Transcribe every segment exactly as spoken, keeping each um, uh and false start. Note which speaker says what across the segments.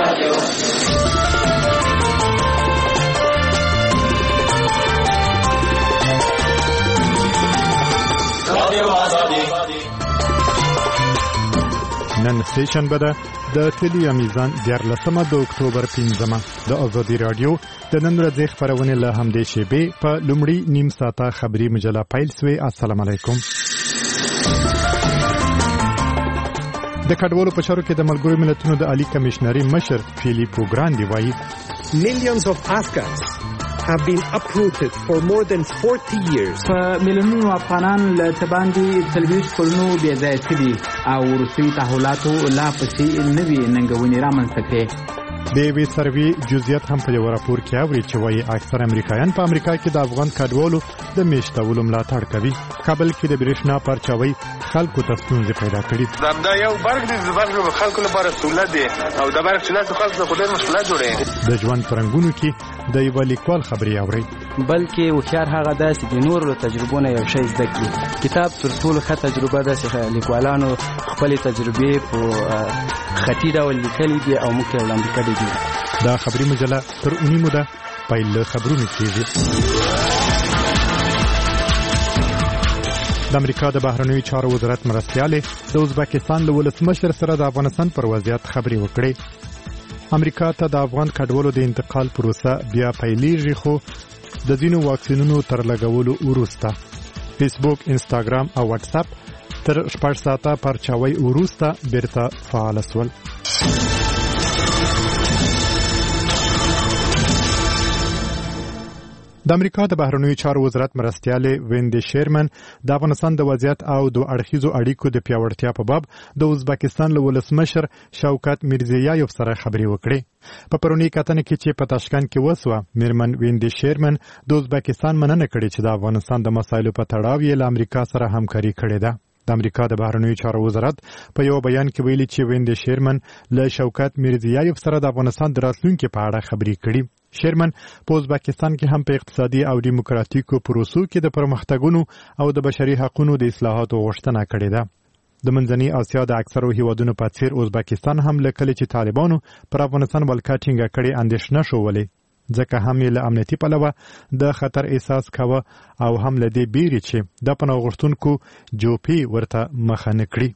Speaker 1: نن سټیشن بده د تلویزیون میزان دیارلسمه د اکتوبر پنځمه د ازادي رادیو د نن ورځې خبرونه له همدې شیبې په لومړی نیم ساعته خبري مجله پیل سوی. السلام علیکم. د کډوالو په شارو کې د ملګرو ملتونو د عالی کمشنري مشر فیلیپو ګراندي وایي
Speaker 2: Millions of Afghans have been uprooted for more than forty years.
Speaker 3: فمليونونو افغانان له تباندي تلويش کولونو بې ځای کړي او وروستي تحولاتو لا پسې نوي ننګونې رامنځته کړې.
Speaker 1: د وی سروي جزئیات هم په یو راپور کې اوري چې وایي اکثر امریکایان په امریکا کې د افغان کډوالو د میشتولو ملاتړ کوي. کابل کې د برېښنا پرچاوي خلکو ته ستونزې پیدا کړي.
Speaker 4: دا یو برګ دی د برګ خلکو لپاره سہولت دی او د برګ سہولت خلکو ته ډېر مشکلات جوړوي.
Speaker 1: د ژوند پرنګونو کې د یو لیکوال خبري اوري
Speaker 5: بلکې هوښیار هغه داسې د نورو تجربو نه یو شی زده کړي. کتاب تر ټولو ښه تجربه ده چې لیکوالانو خپلې تجربې په خطي ډول لیکلي دي او موږ یې وړاندې کړي دي.
Speaker 1: دا خبري مجله تر اونیمو ده پیل خبرونه کیږي. د امریکا د بهرنیو چارو وزارت مرستیاله د ازبکستان له ولسمشر سره د افغانستان پر وضعیت خبري وکړي. امریکا ته د افغان کډوالو د انتقال پروسه بیا پیلېږي خو د ځینو واکسینونو تر لګولو وروسته. فیسبوک، انستاګرام او واتس اپ تر شپږ ساعته پرچاوي وروسته بیرته فعال شول. د امریکا د بهرنیو چارو وزارت مرستیاله ویندي شیرمن د افغانستان د وضعیت او د اړخیزو اړیکو د پیاوړتیا په باب د ازبکستان له ولسمشر شوکت میرزیایوف سره خبري وکړي. په پرونی کتنه کې چې په تاشکند کې وسوه میرمن ویندي شیرمن د ازبکستان مننه کړې چې د افغانستان د مسایلو په تړاو یې له امریکا سره همکاري کړې ده. د امریکا د بهرنیو چارو وزارت په یو بیان کې ویلي چې ویندي شیرمن له شوکت میرزیایوف سره د افغانستان د راتلونکي په اړه خبري کړي. شیرمن په ازبکستان کې هم په اقتصادي او دیموکراتیکو پروسو کې د پرمختګونو او د بشري حقوقو د اصلاحاتو غوښتنه کړې ده. د منځنۍ اسیا د اکثرو هیوادونو په څیر ازبکستان هم لکه چې طالبانو پر افغانستان ولکټینګ کړي اندېښنه شولې ځکه هم له امنیتي پلوه د خطر احساس کاوه او هم له دې بیرې چې د پناه غوښتونکو جوپی ورته مخه نه کړي.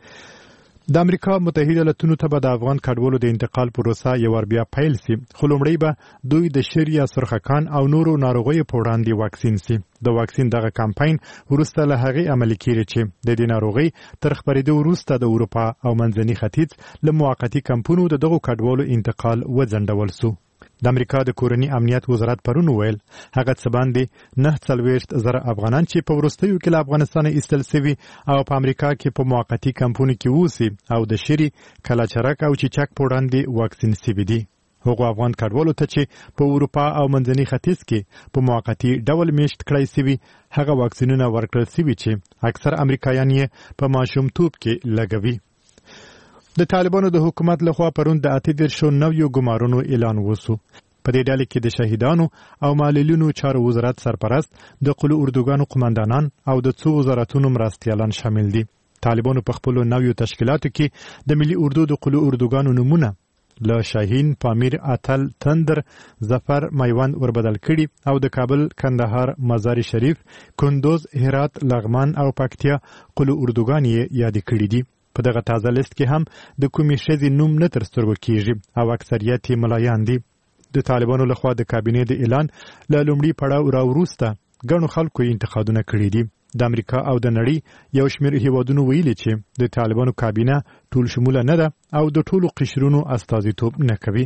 Speaker 1: د امریکا متحده ایالاتونو ته به د افغان کډوالو د انتقال پروسه یو ور بیا پیل سي خو لومړی به دوی د شریعه سرخکان او نورو ناروغیو په وړاندې واکسین سي. د واکسین دغه کمپاین وروسته له هغې عملي کیږي چې د دې ناروغي تر خپرېدو وروسته د اروپا او منځني ختیځ له موقتي کمپونو د دغو کډوالو انتقال وځنډول سو. د امریکا د کورنی امنیت وزارت پرون ویل هغه څه باندې نه څلوېښت زره افغانان چې په وروستیو کې له افغانستان ایستل سوي او په امریکا کې په موقتي کمپونو کې ووسي او د شری کلاچرک او چیچک په وړاندې واکسین سوي دي. هغو افغان کډوالو ته چې په اروپا او منځني ختیځ کې په موقتي ډول میشت کړای سوي هغه واکسینونه ورکړل سوي چې اکثر امریکایان یې په ماشومتوب کې لګوي. د طالبانو د حکومت لخوا پرون د اته دیرشو نویو ګمارونو اعلان وسو. په دې ډله کې د شهیدانو او معلولینو چارو وزارت سرپرست د قلو اردوګانو قومندانان او د څو وزارتونو مرستیالان شامل دي. طالبانو په خپل نویو تشکیلاتو کې د ملي اردو د قلو اردوګانو نمونه له شاهین، پامیر، اتل، تندر، ظفر، میوند وربدل کړي او د کابل، کندهار، مزار شریف، کندوز، هرات، لغمان او پکتیا قلو اردوګان یې یاد کړي دي. په دغه تازه لیست کې هم د کومې ښځې نوم نه تر سترګو کیږي او اکثریت یې ملایان دي. د طالبانو لخوا د کابینې د اعلان له لومړي پړاو راوروسته ګڼو خلکو یې انتقادونه کړي دي. د امریکا او د نړۍ یو شمېر هیوادونو ویلي چې د طالبانو کابینه ټول شموله نه ده او د ټولو قشرونو استازیتوب نه کوي.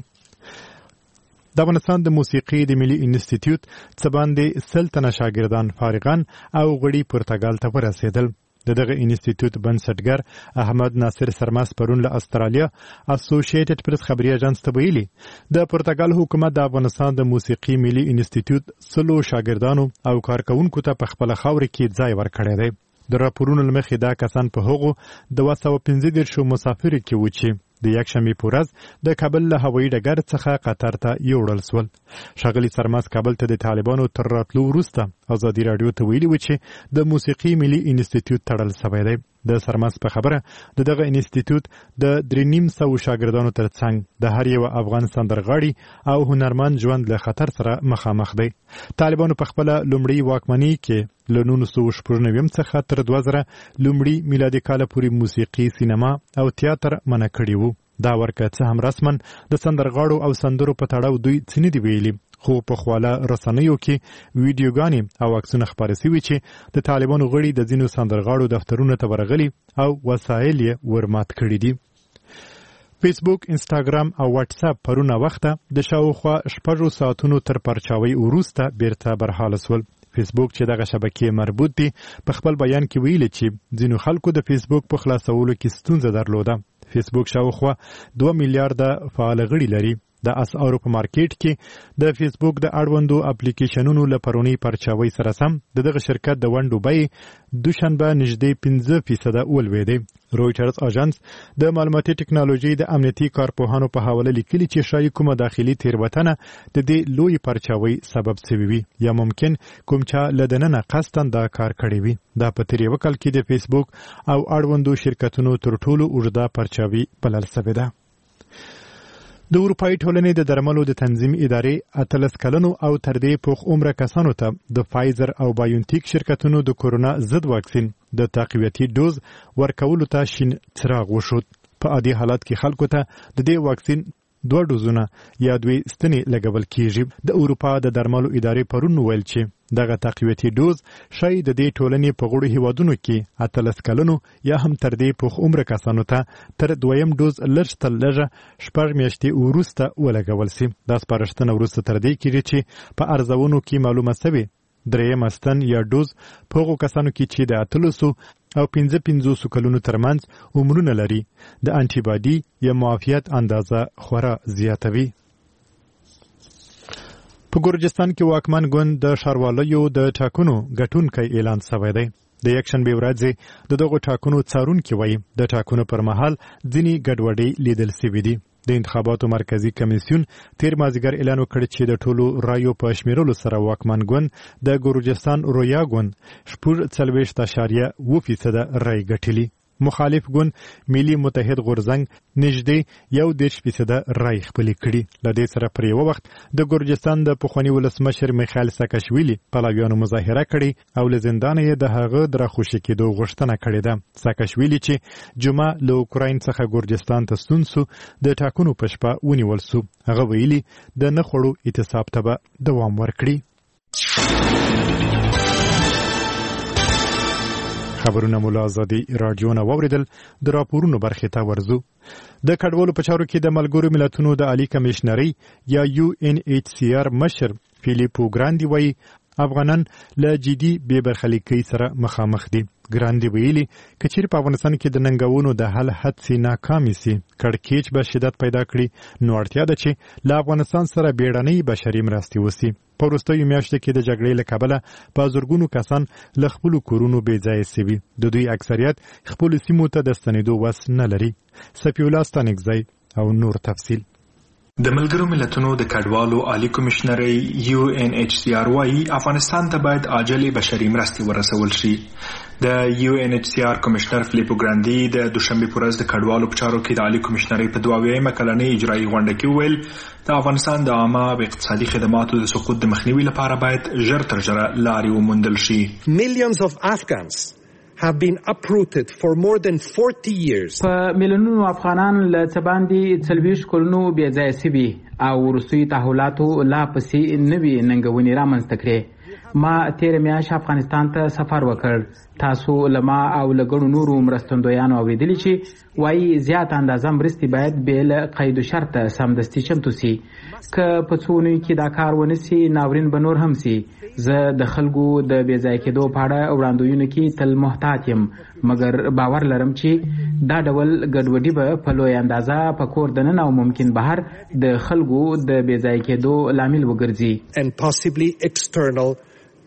Speaker 1: د افغانستان د موسیقي د ملي انسټیټیوټ څه باندې سل تنه شاګردان فارغان او غړي پرتګال ته ورسېدل. د دغه انسټیټیوټ بنسټګر احمد ناصر سرماس پرون له استرالیا اسوسییټډ پریس خبري اژانس ته ویلي د پرتګال حکومت د افغانستان د موسیقي ملي انسټیټیوټ سلو شاګردانو او کارکونکو ته په خپل خاور کې ځای ورکړی دی. د راپورونو لمخې دا کسان په هغو د دوه سوه پنځه دېرشو مسافرو کې وو چې د یکشنبې په ورځ د کابل له هوایي ډګر څخه قطر ته یوړل سول. ښاغلي سرماس کابل ته د طالبانو تر راتلو وروسته ازادي راډیو ته ویلي و چې د موسیقي ملي انسټیټیوټ تړل سوی دی. د سرمس په خبره د دغه انسټیټیوټ د درې نیم سوه شاګردانو ترڅنګ د هر یو افغان سندرغاړي او هنرمند ژوند له خطر سره مخامخ دی. طالبانو په خپل لومړی واکمنۍ کې له نولس سوه شپږ نوي څخه تر دوه زره لومړي میلادي کال پورې موسیقي، سینما او تیاتر منع کړي وو. دا ورکه څه هم رسمن د سندرغاړو او سندرو په تړاو دوی څه نه دی ویلي، خو په خواله رسنیو کې ویډیوګانې او عکسونه خپاره سوي چې د طالبانو غړي د ځینو سندرغاړو دفترونو ته ورغلي او وسایل یې ورمات کړي دي. فیسبوک، انسټاګرام او واتس اپ پرونه وخته د شاوخوا شپږو ساعتونو تر پرچاوي وروسته بیرته برحاله سول. فیسبوک چې دغه شبکې مربوط دي په خپل بیان کې ویلي چې ځینو خلکو د فیسبوک په خلاصولو کې ستونزه درلوده. فیسبوک شاوخوا دوه میلیارډه فعال غړي لري. د اسعارو په مارکیټ کې د فیسبوک د اړوندو اپلیکیشنونو له پرونی پرچاوي سره سم دغه شرکت د ونډو بیې دوشنبه نږدې پنځه فیصده ولوېدې. رویټرز اژانس د معلوماتي ټکنالوژي د امنیتي کارپوهانو په حواله لیکلي چې شایي کومه داخلي تیروتنه د دې لوی پرچاوي سبب شوی وي یا ممکن کوم چا له دننه قصداً دا کار کړی وي. دا په تیر یو کال کې د فیسبوک او اړوندو شرکتونو تر ټولو اوږده پرچاوي بلل شوې ده. د اروپایي ټولنې د درملو د تنظیم ادارې اتلس کلنو او تر دې پوخ عمره کسانو ته د فایزر او بایونټیک شرکتونو د کورونا ضد واکسین د تقویتي ډوز ورکولو ته شین څراغ وشود. په عادي حالت کې خلکو ته د دې واکسین دوه ډوزونه یا دوی ستنې لګول کیږي. د اروپا د درملو ادارې پرون ویل چې دغه تقویتي ډوز شاید د دې ټولنې په غړو هیوادونو کې اتلس کلنو یا هم تر دې پوخ عمره کسانو ته تر دویم ډوز لږ تر لږه شپږ میاشتې وروسته ولګول شي. دا سپارښتنه وروسته تر دې کېږي چې په ارزونو کې معلومه شوې دریم ستن یا ډوز په هغو کسانو کې چې د اتلسو او پنځه پنځوسو کلونو ترمنځ عمرونه لري د انټي باډي یا معافیت اندازه خورا زیاتوي. په ګورجستان کې واکمن ګوند د ښاروالیو د ټاکنو ګټونکی اعلان شوی دی. د یکشنبې ورځې د دغو ټاکنو څارونکي وایي د ټاکنو پر مهال ځینې ګډوډۍ لیدل شوي دي. د انتخاباتو مرکزی کمیسیون تیر مازیګر اعلان وکړ چې د ټولو رایو په شمیرلو سره واکمن ګوند د ګورجستان رویا ګوند شپږ څلوېښت اعشاریه اوه فیصده رای ګټلي. مخالف ګوند ملي متحد غورزنګ نږدې یو دېرش فیصده رای خپلې کړي. له دې سره پر یوه وخت د ګورجستان د پخواني ولسمشر میخایل ساکاشویلي پلاویانو مظاهره کړې او له زندانه یې د هغه د راخوشي کېدو غوښتنه کړې ده. ساکاشویلي چې جمعه له اوکراین څخه ګورجستان ته ستون سو د ټاکنو په شپه ونیول سو. هغه ویلي د نه خوړو اعتصاب ته به دوام ورکړي. خبرونه مولا آزادي رادیو نه واوریدل. د راپورونو برخې ته ورځو. د کډوالو په چارو کې د ملګرو ملتونو د عالی کمشنري یا یو ان ایچ سی آر مشر فیلیپو ګراندي وایي افغانان له جدي بې برخلیکۍ سره مخامخ دي. ګراندي ویلي که چیرې په افغانستان کې د ننګونو د حل هڅې ناکامې سي کړکېچ به شدت پیدا کړي نو اړتیا ده چې له افغانستان سره بیړنۍ بشري مرستې وسي. په وروستیو میاشتو کې د جګړې له کبله په زرګونو کسان له خپلو کورونو بې ځایه سوي. د دوی اکثریت خپلو سیمو ته د ستنېدو وس نه لري. سفی الله ستانکزی او نور تفصیل.
Speaker 6: د ملګرو ملتونو د کډوالو عالی کمشنري یو ان ایچ سی آر وايي افغانستان ته باید عاجل بشري مرستې ورسول شي. د یو ان ایچ سی آر کمشنر فلیپو ګراندي د دوشنبه په ورځ د کډوالو په چارو کې د عالی کمشنري په دوه اویایمه کلنۍ اجرایي غونډه کې ویل د افغانستان د عامه او اقتصادي خدماتو د سقوط د مخنیوي لپاره باید ژر تر ژره لارې وموندل شي.
Speaker 2: Millions of Afghans have been uprooted for more than forty years.
Speaker 3: په میلیونونو افغانان له څه باندې څلوېښت کلونو بې ځایه سوي او وروستیو تحولاتو لا پسې نوي ننګونې رامنځته کړې. ما تېره میاشت افغانستان ته سفر وکړ. تاسو له ما او له ګڼو نورو مرستندویانو اورېدلي چې وایي زیات اندازه مرستې باید بې له قید و شرطه سمدستي چمتو سي. که په څو اونیو کې دا کار ونه سي ناورین به نور هم سي. زه د خلکو د بې ځای کېدو په اړه وړاندوینو کې تل محتاط یم مګر باور لرم چې دا ډول ګډوډي به په لوی اندازه په کور دننه او ممکن بهر د خلکو د بې ځای کېدو لامل وګرځي.
Speaker 2: And possibly external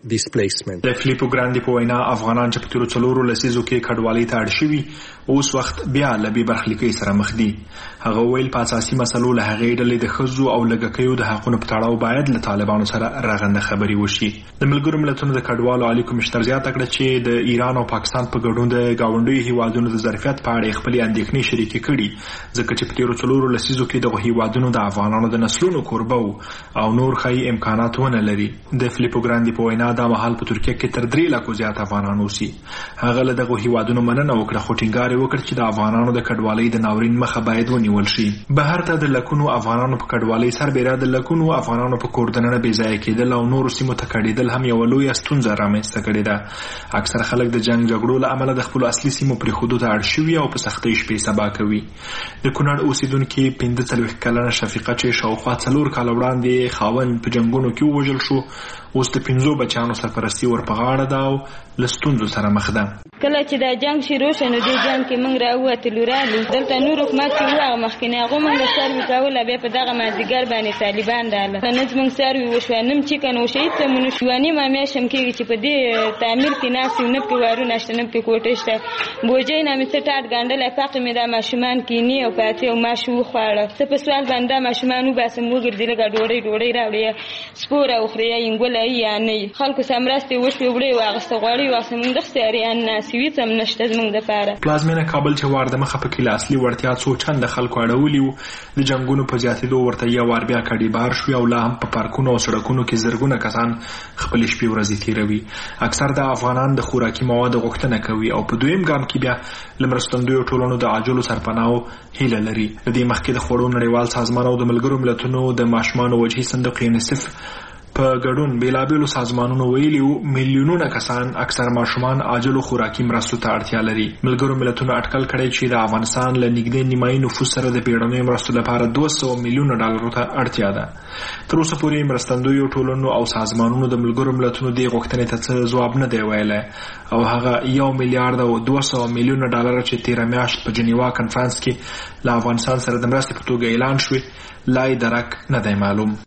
Speaker 2: displacement.
Speaker 6: د فلیپو ګراندي په وینا افغانان چې په تیرو څلورو لسیزو کې کډوالۍ ته اړ شوي اوس وخت بیا له بې برخلیکۍ سره مخ دي. هغه ویل په اساسي مسلو له هغې ډلې د ښځو او لږکیو د حقونو په تړاو باید له طالبانو سره رغنده خبرې وشي. د ملګرو ملتونو د کډوالو عالي کمشنر زیاته کړه چې د ایران او پاکستان په ګډون د ګاونډیو هیوادونو د ظرفیت په اړه خپلې اندېښنې شریکې کړي ځکه چې په تیرو څلورو لسیزو کې دغه هیوادونو د افغانانو د نسلونو کوربه او نور ښایي امکانات ونه لري. د فلیپو ګراندي په وینا دا مهال په ترکیه کې تر درې لکو زیات افغانان اوسي. هغه له دغه هیوادونو مننه وکړه خو ټینګار یې وکړ چې د افغانانو د کډوالۍ د ناورین مخه باید ونیول شي. بهر ته د لکونو افغانانو په کډوالۍ سربېره د لکونو افغانانو په کور دننه بې ځایه کېدل او نورو سیمو ته کډېدل هم یوه لویه ستونزه رامنځته کړې ده. اکثر خلک د جنګ جګړو له امله د خپلو اصلي سیمو پرېښودو ته اړ شوي او په سختۍ شپې سبا کوي. د کونړ اوسېدونکي پنځه څلوېښت کلنه شفیقه چې شاوخوا څلور کاله وړاندې خاوند په جنګونو کې ووژل شو اوس د پنځو بچیانو سرپرستي ور په غاړه ده او له ستونزو سره مخ ده.
Speaker 7: کله چې دا جنګ شروع شو نو دې جنګ کې موږ راووتلو رالو دلته نور حکومت چې و هغه مخکې هغو موږ څاروي کوله بیا په دغه مازدیګر باندې طالبان راغله نه زموږ څاروي وشوه نه چکن وشو هېڅ ته مو نه شو. یوه نیمه میاشت هم کېږي چې په دې تعمیر کې ناست یو نه پکې وارونه شته نه پکې کوټې شته. بوجۍ نه مې څه ټاټ ګنډلی پاقې مې دا ماشومان کیني او پاتې او ماش وخواړه. څه په سوال باندې دا ماشومان وباسم وګرځي لږه ډوډۍ ډوډۍ راوړي یا سپوره وخوري یا انګوله یا نه خلکو سره مرستې وشوې وړې واخېسته غوړې واخېسته موږ دغسې اریان ناست یو هېڅ هم نشته زموږ دپاره.
Speaker 6: پلازمینه کابل چې وار د مخه پکې له اصلي وړتیا څو چنده خلکو اړولي وو د جنګونو په زیاتېدو ورته یو وار بیا کډې بار شوې او لا هم په پارکونو او سړکونو کې زرګونه کسان خپلې شپې ورځې تېروي. اکثر د افغانان د خوراکي موادو غوښتنه کوي او په دویم ګام کې بیا له مرستندویو ټولنو د عاجلو سرپناهو هیله لري. د دې مخکې د خوړو نړیوال سازمان او د ملګرو ملتونو د ماشومانو وجهي صندوق یونیسف په ګډون بیلابیلو سازمانونو ویلي وو میلیونونه کسان اکثر ماشومان عاجلو خوراکي مرستو ته اړتیا لري. ملګرو ملتونو اټکل کړی چې د افغانستان له نږدې نیمایي نفوس سره د بیړنیو مرستو لپاره دوه سوه میلیونه ډالرو ته اړتیا ده. تر اوسه پورې مرستندویو ټولنو او سازمانونو د ملګرو ملتونو دې غوښتنې ته څه ځواب نه دی ویلی او هغه یو میلیارد او دوه سوه میلیونه ډالر چې تېره میاشت په جنیوا کنفرانس کې له افغانستان سره د مرستې په توګه اعلان شوې لا یې درک نه دی معلوم.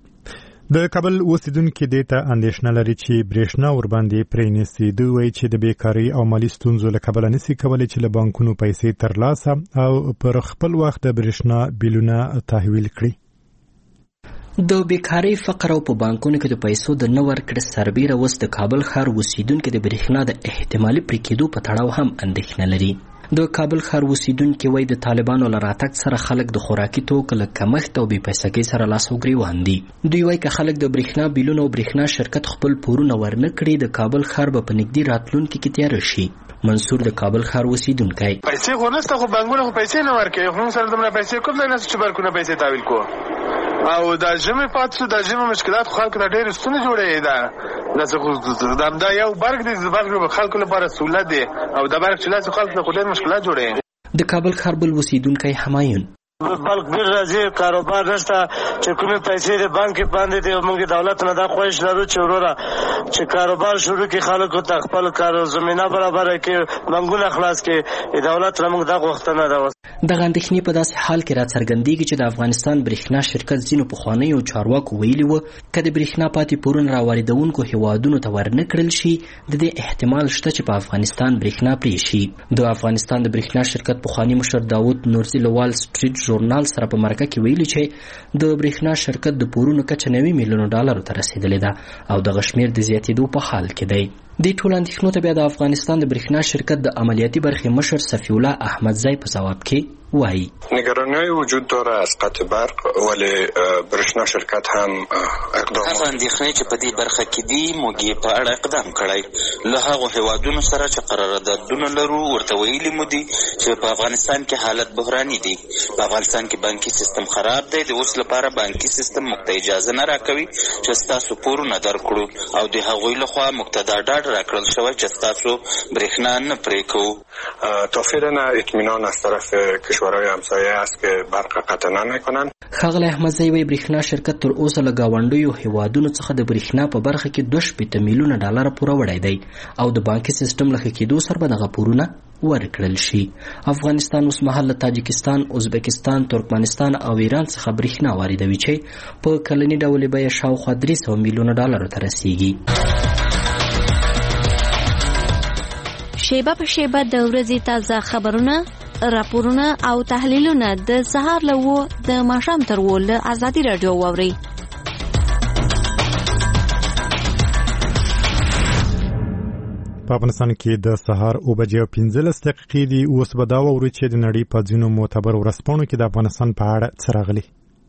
Speaker 1: د کابل اوسیدونکي دې ته اندېښنه لري چې برېښنا ورباندې پرېنیسي. دوی وایي چې د بیکارۍ او مالي ستونزو له کبله نشي کولی چې له بانکونو پیسې ترلاسه او پر خپل وخت د برېښنا بیلونه تحویل کړي.
Speaker 8: د بیکارۍ فقر او په بانکونو کې د پیسو د نه ورکړې سربیره اوس د کابل ښار اوسیدونکي د برېښنا د احتمالي پرې کېدو په تړاو هم اندېښنه لري. د کابل ښار اوسیدونکي وایي د طالبانو له راتګ سره خلک د خوراکي توکو له کمښت او بې پیسګۍ سره لاس او ګرېوان دي. دوی وایي که خلک د برېښنا بیلونه او برېښنا شرکت خپل پورونه ورنه کړي د کابل ښار به په نږدې راتلونکي کې تیاره شي. منصور د کابل ښار اوسیدونکی
Speaker 4: پیسې خو نشته خو بانکونه خو پیسې نه ورکوي خو موږ سره دومره پیسې کوم ځای نشته چې بانکونه پیسې تحویل کړو او دا ژمې پاتې شو دا ژمې مشکلات خو خلکو ته ډېرې ستونزې جوړوي. دا داسې خو دا همدا یو برګ دی د برګ خلکو لپاره سهولت دی او دا برګ چې لاسې خلکو ته خو ډېر مشکلات جوړوي.
Speaker 8: د کابل ښار بل اوسیدونکی همایون
Speaker 9: بلک ډېر راځي کاروبار نشته چې کومې پیسې د بانک کې باندې دی موږ دولت نه دا خواهش لرو چې وروره چې کاروبار شروع کړي خلکو ته خپل کار زمینه برابره کړي بانکونه خلاص کړي دولت نه موږ دا غوښتنه ده.
Speaker 8: دغه اندېښنې په داسې حال کې راڅرګندېږي چې د افغانستان برېښنا شرکت ځینو پخوانیو چارواکو ویلي وو که د برېښنا پاتې پورونه راواردونکو هیوادونو ته ورنه کړل شي د دې احتمال شته چې په افغانستان برېښنا پرې شي. د افغانستان د برېښنا شرکت پخواني مشر داود نورزي له وال سټریټ ژورنال سره په مرکه کې ویلي چې د برېښنا شرکت د پورونو کچه نوي میلیونو ډالرو ته رسېدلې ده او دغه شمېر د زیاتېدو په حال کې دی. دې ټولو اندېښنو ته بیا د افغانستان د برېښنا شرکت د عملیاتي برخې مشر صفی الله احمدزی په ځواب کې وایي
Speaker 10: نگرانی وجود داره از قطع برق ولی برېښنا شرکت هم اقدام
Speaker 11: هغه اندېښنې چې په دې برخه کې دي موږ یې په اړه اقدام کړی له هغو هیوادونو سره چې قراردادونه لرو ورته ویلي مو دي چې په افغانستان کې حالت بحراني دی. په افغانستان کې بانکي سیستم خراب دی د اوس لپاره بانکي سیستم موږ ته اجازه نه راکوي چې ستاسو پورونه درکړو او د هغوی لخوا موږ ته دا ډاډ راکړل شوی چې ستاسو برېښنا نه پرې کوو.
Speaker 10: تا فعلا اطمینان از طرف کشورهای همسایه است که برق قطع نمیکنند.
Speaker 8: ښاغلی احمدزی وایي برېښنا شرکت تر اوسه له ګاونډیو هیوادونو څخه د برېښنا په برخه کې دوه شپېته میلیونه ډالره پوره وړی دی او د بانکي سیستم له ښه کېدو سره به دغه پورونه ورکړل شي. افغانستان اوس مهال له تاجکستان، ازبکستان، ترکمنستان او ایران څخه برېښنا واردوي چې په کلني ډول به یې شاوخوا درې سوه میلیونه ډالرو ته رسیږي.
Speaker 12: شیبه په شیبه د ورځې تازه خبرونه، راپورونه او تحلیلونه د سهار له وو د ماښام تر وو له ازادي راډیو واورئ.
Speaker 1: په افغانستان کې د سهار او بجې او پنځلس دقیقې دي. اوس به دا واورئ چې د نړۍ په ځینو معتبر ورځپاڼو کې د افغانستان په اړه څه راغلي.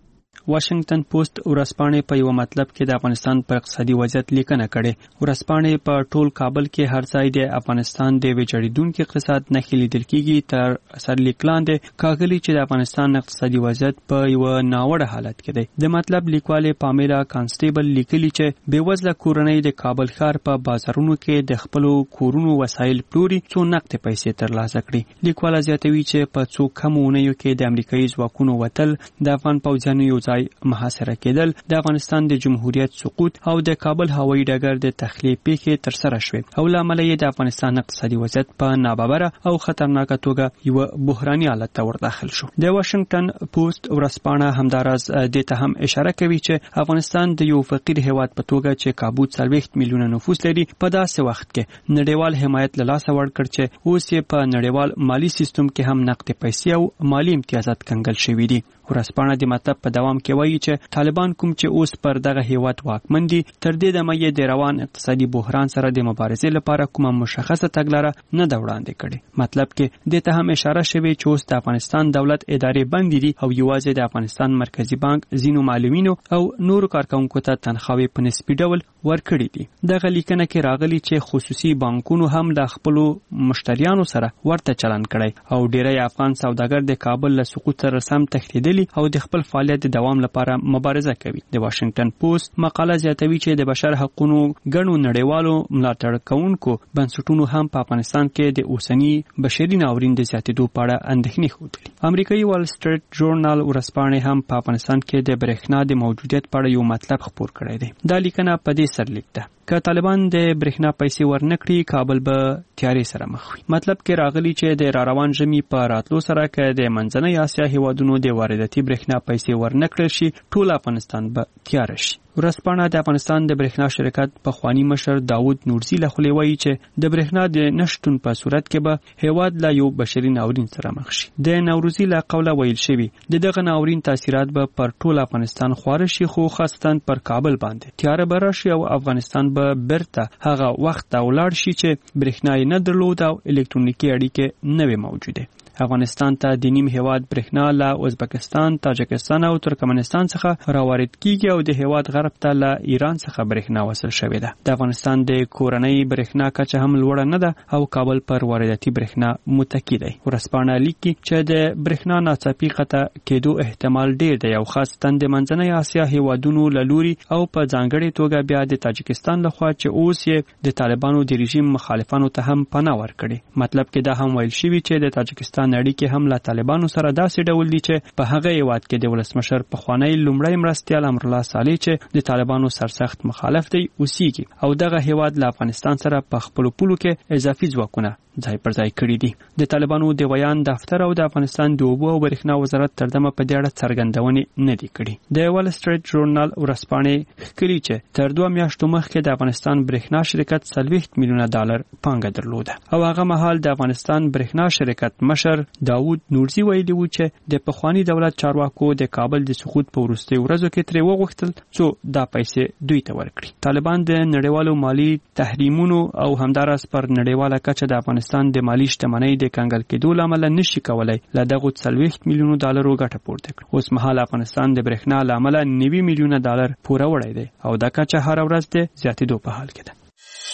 Speaker 13: واشنگټن پوسټ ورځپاڼې په یو مطلب کې د افغانستان پر اقتصادي وضعیت لیکنه کړې. ورځپاڼې په ټول کابل کې هر ځای د افغانستان د ویجاړېدونکي اقتصاد نښې لیدل کېږي. تر سرلیک لاندې کاغلي چې د افغانستان اقتصادي وضعیت په یو ناوړه حالت کې دی. د مطلب لیکواله پامیلا کانسټیبل لیکلي چې بېوزله کورنۍ د کابل ښار په بازارونو کې د خپلو کورونو وسایل پلوري څو نقد پیسې ترلاسه کړي. لیکواله زیاتوي چې په څو کم اونیو کې د امریکایي ځواکونو وتل، د افغان پوځیانو یو ځای محاصره کېدل، د افغانستان د جمهوریت سقوط او د کابل هوایي ډګر د تخلیې پیښې ترسره شوې او له امله یې د افغانستان اقتصادي وضعیت په ناببره او خطرناکه توګه یو بحراني حالت ته ورداخل شو. د واشنگټن پوسټ ورځپاڼه همداراز دې ته هم اشاره کوي چې افغانستان د یو فقیر هیواد په توګه چې کابو څلوېښت میلیونه نفوس لري په داسې وخت کې نړیوال حمایت له لاسه ورکړ چې اوس یې په نړیوال مالی سیستم کې هم نقد پیسې او مالی امتیازات کنګل شوي دي. ورځپاڼه د مطلب په دوام کې وایي چې طالبان کوم چې اوس پر دغه هیواد واکمن دي تر دې دمه یې د روان اقتصادي بحران سره د مبارزې لپاره کومه مشخصه تګلاره نه ده وړاندې کړې. مطلب کې د ته هم اشاره شوې چې اوس د افغانستان دولت ادارې بندې دي او یوازې د افغانستان مرکزی بانک ځینو معلمینو او نورو کارکونکو ته تنخواهي په نسبي ډول ورکړي دي. دغه لیکنه کې راغلي چې خصوصي بانکونو هم د خپلو مشتریانو سره ورته چلن کړی او ډیری افغان سوداګر د کابل له سقوط سره سم تښتېدلي او د خپل فعالیت د دوام لپاره مبارزه کوي. د واشنگټن پوسټ مقاله زیاتوي چې د بشر حقوقو ګڼو نړیوالو ملاتړ کوونکو بنسټونو هم په افغانستان کې د اوسنی بشري ناورین د زیاتېدو په اړه اندېښنې ښودلې. امریکایي وال سټریټ ژورنال ورځپاڼې هم په افغانستان کې د برېښنا د موجودیت په اړه یو مطلب خپور کړی دی. دا لیکنه په دې سرلیک ده که طالبان د برېښنا پیسې ورنکړي کابل به تیارې سره مخ وي. مطلب کې راغلی چې د را روان ژمي په راتلو سره که د منځنۍ اسیا هیوادونو د وارداتي برېښنا پیسې ورنکړل شي ټول افغانستان به تیاره شي. ورځپاڼه د افغانستان د برېښنا شرکت پخوانی مشر داود نورزي له خولې وایي چې د برېښنا د نشتون په صورت کې به هیواد له یو بشري ناورین سره مخ شي. د نورزي له قوله ویل شوي د دغه ناورین تاثیرات به پر ټول افغانستان خواره شي خو خاصتا پر کابل باندې تیاره به راشي او افغانستان به برته هغه وخت ته ولاړ شي چې برېښنا یې نه درلود او الکترونیکي اړیکې نه وي موجوده. افغانستان ته د نیم هیواد برېښنا له ازبکستان، تاجکستان او ترکمنستان څخه راوارد کیږي او د هیواد غرب ته له ایران څخه برېښنا وصل شوې ده. د افغانستان د کورنۍ برېښنا کچه هم لوړه نه ده او کابل پر وارداتي برېښنا متکی دی. ورځپاڼه لیکي چې د برېښنا ناڅاپي قطع کېدو احتمال ډیر دی او خاصتا د منځنۍ اسیا هیوادونو له لوري او په ځانګړې توګه بیا د تاجکستان لخوا چې اوس یې د طالبانو د رژیم مخالفانو ته هم پناه ورکړي. مطلب کې دا هم ویل شوي چې د تاجکستان اړیکې هم له طالبانو سره داسې ډول دي چې په هغه هیواد کې د ولسمشر پخوانی لومړی مرستیال امرالله صالح چې د طالبانو سرسخت مخالف دی اوسېږي او دغه هیواد له افغانستان سره په خپلو پولو کې اضافي ځواکونه ځای پر ځای کړي دي. د طالبانو د ویان دفتر او د افغانستان د اوبو او برېښنا وزارت تر دمه په دې اړه څرګندونې نه دي کړي. د وال سټریټ ژورنال ورځپاڼې ښکلي چې تر دوه میاشتو مخکې د افغانستان برېښنا شرکت څلوېښت میلیونه ډالر پانګه درلوده او هغه مهال د افغانستان برېښنا شرکت مشر داود نورزي ویلي و چې د پخوانی دولت چارواکو د کابل د سقوط په وروستیو ورځو کې ترې وغوښتل څو دا پیسې دوی ته ورکړي. طالبان د نړیوالو مالی تحریمونو او همداراز پر نړیواله کچه د افغانستان د مالی شتمنۍ د کنګل کېدو له امله نشي کولای له دغو څلوېښت میلیونو ډالرو ګټه پورته کړي. اوس مهال افغانستان د برېښنا له امله نوي میلیونه ډالر پوره وړی دی او دا کچه هره ورځ د زیاتېدو په حال کې ده.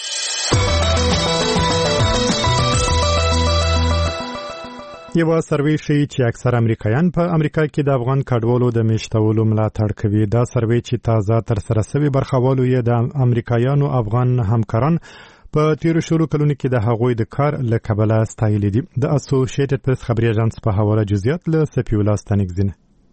Speaker 1: یو سروې ښیي چې اکثر امریکایان په امریکا کې د افغان کډوالو د میشتولو ملاتړ کوي. دا سروې چې تازه ترسره شوی برخوالو یې د امریکایانو افغان همکاران په تیرو شلو کلونو کې د هغوی د کار له کبله ستایلي دي. د اسوسییټډ پریس خبري اژانس په حواله جزئیات له سپیولا ستانګزینه.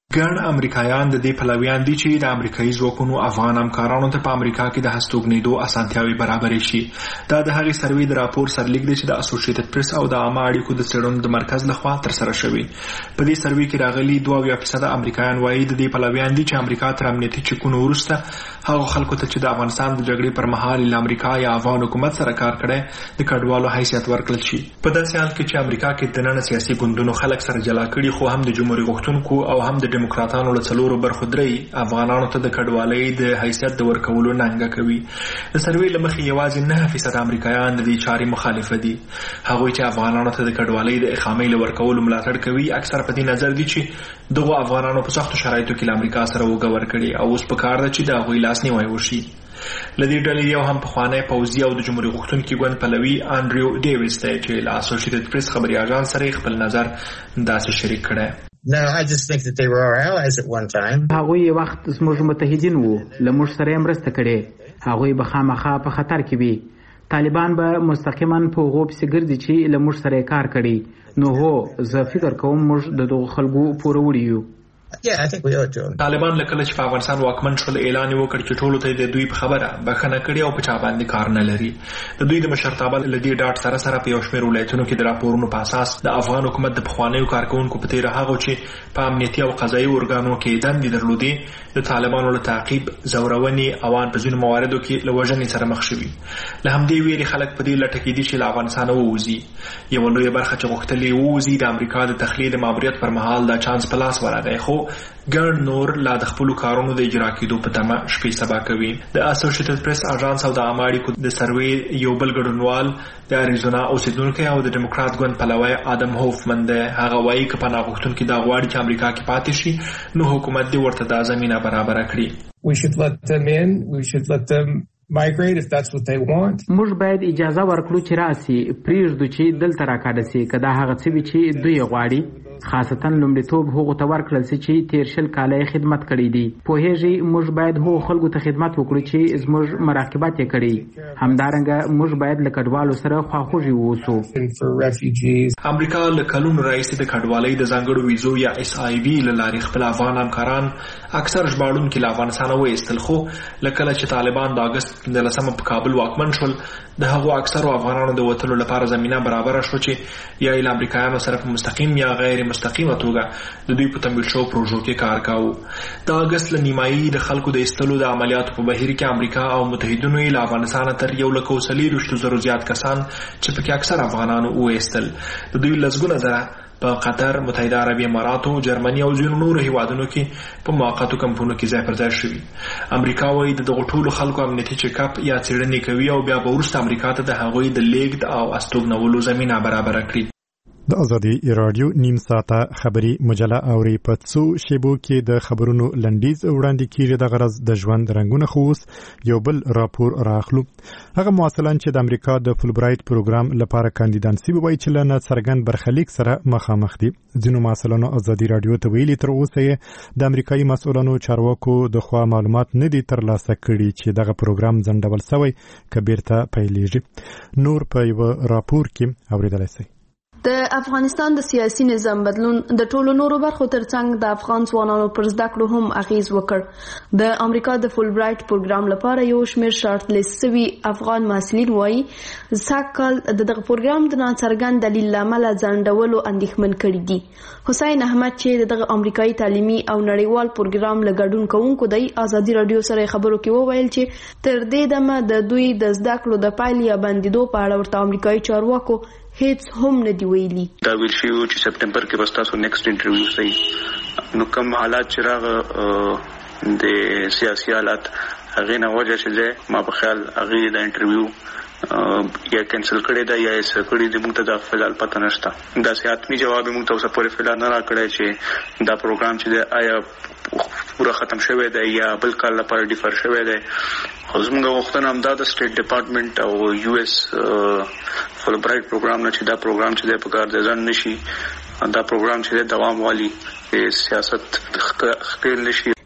Speaker 6: ګڼ امریکایان د دې پلویان دي چې د امریکایي ځواکونو افغان همکارانو ته په امریکا کې د هستوګنېدو اسانتیاوې برابرې شي. دا د هغې سروې د راپور سرلیک دی چې د اسوسییټډ پریس او د عامه اړیکو د څېړنو د مرکز لخوا ترسره شوی. په دې سروې کې راغلي دوه اویا فیصده امریکایان وایي د دې پلویان دي چې امریکا تر امنیتي چکونو وروسته هغو خلکو ته چې د افغانستان د جګړې پر مهال له امریکا یا افغان حکومت سره کار کړی د کډوالو حیثیت ورکړل شي. په داسې حال کې چې امریکا کې دننه سیاسي ګوندونو خلک سره جلا کړي، خو هم د جمهوریت غوښتونکو او هم د ډیموکراتانو له څلورو برخو درې افغانانو ته د کډوالۍ د حیثیت د ورکولو ننګه کوي. د سروې له مخې یوازې نه فیصد امریکایان د دې چارې مخالفه دي. هغوی چې افغانانو ته د کډوالۍ د اقامې له ورکولو ملاتړ کوي اکثر په دې نظر دي چې دغو افغانانو په سختو شرایطو کې له امریکا سره اوږه ورکړي او اوس پکار ده چې د هغوی لاسنیوی وشي. له دې ډلې یو هم پخوانی پوځي او د جمهوریت غوښتونکي ګوند پلوي انډریو ډیویس دی چې له اسوسییټډ پریس خبري اژانس سره خپل نظر داسې شریک کړی.
Speaker 14: No, I just think that they were our allies at one time.
Speaker 3: هغوی وخت زموږ متحدین وو، له موږ سره مرسته کړې. هغوی به خامخا په خطر کې وي. طالبان به مستقیما په هغو پسې ګرځي چې له موږ سره کار کړي. نو هو زه فکر کوم موږ د دغو خلکو پوروړي یو.
Speaker 14: Yeah, I think we ought to.
Speaker 6: طالبان لکه چې په افغانستان واکمن شول اعلان وکړ چې ټولو ته د دوی په خبره بخښنه کړې او په چا باندې کار نه لري. د دوی د مشرتابه له دې ډاډ سره سره په یو شمېر ولایتونو کې د راپورونو په اساس د افغان حکومت د پخوانیو کارکوونکو په تېره هغو چې په امنیتي او قضایي ارګانو کې دندې درلودې د طالبانو له تعقیب، زورونې او ان په ځینو مواردو کې له وژنې سره مخ شوي. له همدې ویرې خلک په دې لټه کې دي چې له افغانستانه ووځي. یوه لویه برخه چې غوښتلې ووځي د امریکا د تخلیې د ماموریت پر مهال دا چانس په لاس ورغی، خو ګڼ نور لا د خپلو کارونو د اجرا کېدو په تمه شپې سبا کوي. د اسوسییټډ پریس اژانس او د عامه اړیکو د سروې یو بل ګډونوال د اریزونا اوسیدونکی او د ډیموکرات ګوند پلوی ادم هوفمن دی. هغه وایي که پناه غوښتونکي دا غواړي چې امریکا کې پاتې شي نو حکومت دې ورته دا زمینه برابره کړي.
Speaker 15: We should let them in. We should let them migrate if that's what they want.
Speaker 3: موږ باید اجازه ورکړو چې راسي، پریږدو چې دلته راکاږي سي که دا هغه څه وي چې دوی غواړي. خاصتا لومړیتوب هغو ته ورکړل سي چې تیر شل کاله خدمت کړی دي. پوهیږي موږ باید هغو خلکو ته خدمت وکړو چې زموږ مراقبت یې کړي. همدارنګه موږ باید له کډوالو سره خواخوږي واوسو.
Speaker 6: امریکا له کلونو راهیسې د کډوالۍ د ځانګړو ویزو یا اس آی وي له لارې خپل افغان همکاران اکثر ژباړونکي له افغانستانه وایستل، خو له کله چې طالبان د اګست پنځلسمه په کابل واکمن شول د هغو اکثرو افغانانو د وتلو لپاره زمینه برابره شوه چې یا یې له امریکایانو سره په مستقیم یا غیر مستقیمه توګه د دوی په تمویل شوو پروژو کې کار کاوه. د اګست له نیمایي د خلکو د ایستلو د عملیاتو په بهیر کې امریکا او متحدینو یې له افغانستانه تر یو لک او څلېرویشتو زرو زیات کسان چې پکې اکثر افغانانو وایستل. د دوی لسګونه زره په قطر، متحده عربي اماراتو، جرمني او ځینو نورو هیوادونو کې په موقتو کمپونو کې ځای پر ځای شوي. امریکا وایي د دغو ټولو خلکو امنیتي چیک اپ یا څېړنې کوي او بیا به وروسته امریکا ته د هغوی د لیږد او استوګنولو زمینه برابره کړي.
Speaker 1: د ازادي رادیو نیم ساعته خبری مجله اوري په څو شیبو کې د خبرونو لنډیز وړاندې کیږي. د غرض د ژوند رنگونه خوس یو بل راپور راخلو. هغه مواصلان چې د امریکا د فولبرایټ پروګرام لپاره کاندیدان سی وایي چې لنه څرګند برخلیک سره مخامخ دي. ځینو مواصلانو ازادي رادیو ته ویلي تر اوسه د امریکایي مسؤلانو چارواکو د خوا معلومات نه دي ترلاسه کړي چې دغه پروګرام ځنډول شوی کبیرته پیلېږي. نور په یو راپور کې اوریدلای شئ.
Speaker 16: د افغانستان د سیاسي نظام بدلون د ټولو نورو برخو ترڅنګ د افغان ځوانانو پر زده کړو هم اغیز وکړ. د امریکا د فولبرایټ پروګرام لپاره یو شمېر شارټ لیست شوي افغان محصلین وایي سږکال د دغه پروګرام د ناڅرګند دلیل له امله ځنډولو اندېښمن کړي دي. حسین احمد چې دغه امریکایي تعلیمي او نړیوال پروګرام له ګډون کوونکو دی ازادي رادیو سره خبرو کې وویل چې تر دې دمه د دوی د زده کړو د پایلې یا بندیدو په اړه ورته امریکایي چارواکو هیڅ هم نه دی ویلي.
Speaker 17: دا ویل شوي چې سپټمبر کې به ستاسو نیکسټ انټرویو صحیح. نو کوم حالات چې راغه د سیاسي حالات هغې نه وجه چې دی ما په خیال هغې د انټرویو یا کینسل کړی ده یا یې څه کړي دي، موږ ته دا فلحال پته نشته. داسې حتمي جواب یې موږ ته اوسه پورې فلحال نه راکړی چې دا پروګرام چې دی آیا پوره ختم شوی دی یا بل کال لپاره ډیفر شوی دی. خو زموږ غوښتنه همدا د سټیټ ډپارټمنټ او یو ایس فولبرایټ پروګرام نه چې دا پروګرام چې دی په کار دی ځنډ نشي، دا پروګرام چې دی دوام والی سیاست ښکېل نشي.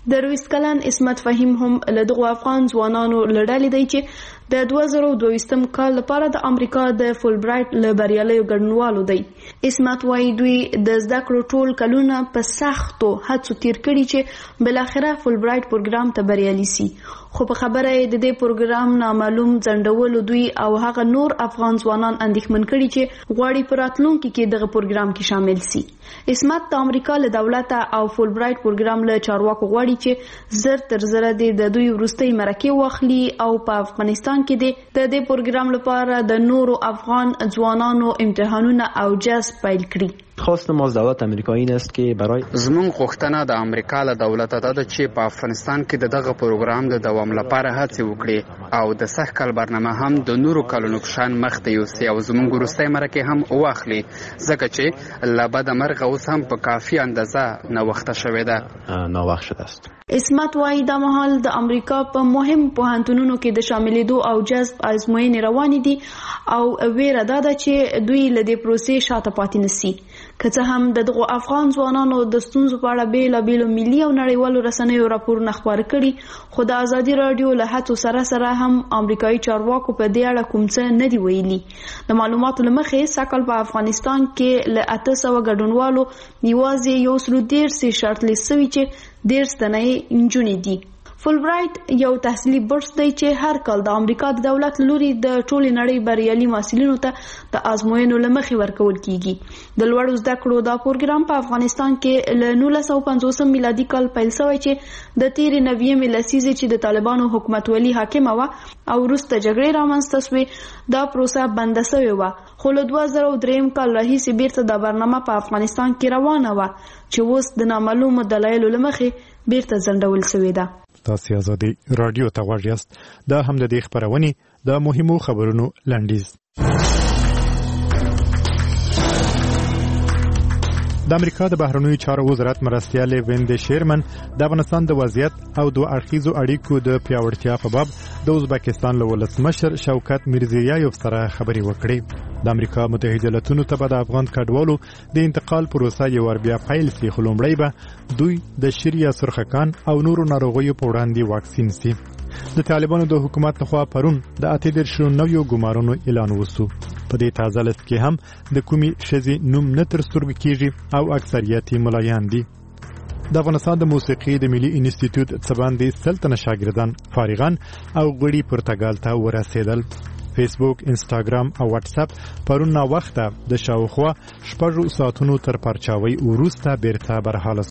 Speaker 16: د رویست کلن اسمت فهیم هم له دغو افغان ځوانانو له ډلې دی چې د دوه زره دوه ویشتم کال لپاره د امریکا د فول برایټ له بریالیو ګډونوالو دی. اسمت وایي دوی د زده کړو ټول کلونه په سختو هڅو تیر کړي چې بالاخره فول برایټ پروګرام ته بریالي سي، خو په خبره یې د دې پروګرام نامعلوم ځنډولو دوی او هغه نور افغان ځوانان اندېښمن کړي چې غواړي په راتلونکي کې دغه پروګرام کې شامل سي. اسمت د امریکا له دولته او فول برایټ پروګرام له چارواکو غواړي چې زر تر زره د دوی وروستۍ مرکې واخلي او په افغانستان کې د دې پروګرام لپاره د نورو افغان ځوانانو امتحانونه او جذب پیل کړي.
Speaker 18: خواست ما از دولت امریکا این است که برای
Speaker 19: زمون غوښتنه د امریکا له دولت ته ده چې په افغانستان کې د دغه پروګرام د دوام لپاره هڅې وکړي او د سخت کال برنامه هم د نورو کلونو په شان مخ ته یوسي او زمونږ وروستۍ مرکې هم واخلي، ځکه چې له بده مرغه اوس هم په کافي اندازه ناوخته شوې ده.
Speaker 18: ناوخت شده است.
Speaker 16: اسمت وایي دا مهال د امریکا په مهم پوهنتونونو کې د شاملېدو او جذب آزموینې روانې دي او ویره دا ده چې دوی له دې پروسې شاته پاتې نشي. که څه هم د دغو افغان ځوانانو د ستونزو په اړه بېلابېلو ملي او نړیوالو رسنیو راپورونه خپاره کړي، خو د ازادي راډیو له هڅو سره سره هم امریکایي چارواکو په دې اړه کوم څه نه دي ویلي. د معلوماتو له مخې سږ په افغانستان کې له اته سوه ګډونوالو یوازې یو سلو دېرش شرط لیست سوي چې دېرش تنه یې نجونې دي. فول برایټ یو تحصیلي بورس دی چې هر کال د امریکا د دولت لوري د ټولې نړۍ بریالي محصلینو ته د ازموینو له مخې ورکول کیږي. د لوړو زده کړو دا پروګرام په افغانستان کې له نولس سوه پنځوسم میلادي کال پیل شوی چې د تیرې نویمې لسیزې چې د طالبانو حکومتولي حاکمه وه او وروسته جګړې رامنځته شوې دا پروسه بنده شوې وه، خو له دوه زره درېیم کال راهیسې بیرته دا برنامه په افغانستان کې روانه وه چې اوس د نامعلومو دلایلو له مخې بیرته ځنډول شوې ده.
Speaker 1: تاسو ازادي رادیو ته غواړئ یاست دا هم د دې خبرونې د مهمو خبرونو لنډیز. د امریکا د بهرنیو چارو وزارت مرستیال ویند شیرمن د افغانستان د وضعیت او د اړخیزو اړیکو د پیاوړتیا په باب د ازبکستان له ولسمشر شوکت میرزیایوف سره خبرې وکړې. د امریکا متحده ایالاتونو ته به د افغان کډوالو د انتقال پروسه یو ور بیا پیل سي، خو لومړی به دوی د شریعه سرخکان او نورو ناروغیو په وړاندې واکسین سي. د طالبانو د حکومت لخوا پرون د اته دېرشو نویو ګمارونو اعلان وسو. په دې تازه لست کې هم د کومي ښځې نوم نه تر سترګو کیږي او اکثریت ملایان دي. د افغانستان د موسیقي د ملي انسټیټیوټ څخه باندې سلطنه شاګردان فارغان او غړي پرتګال ته ورسېدل. فیسبوک، انستاګرام او واتس اپ پرون نا وخته د شاوخوا شپږو ساعتونو تر پرچاوي وروسته بیرته برحاله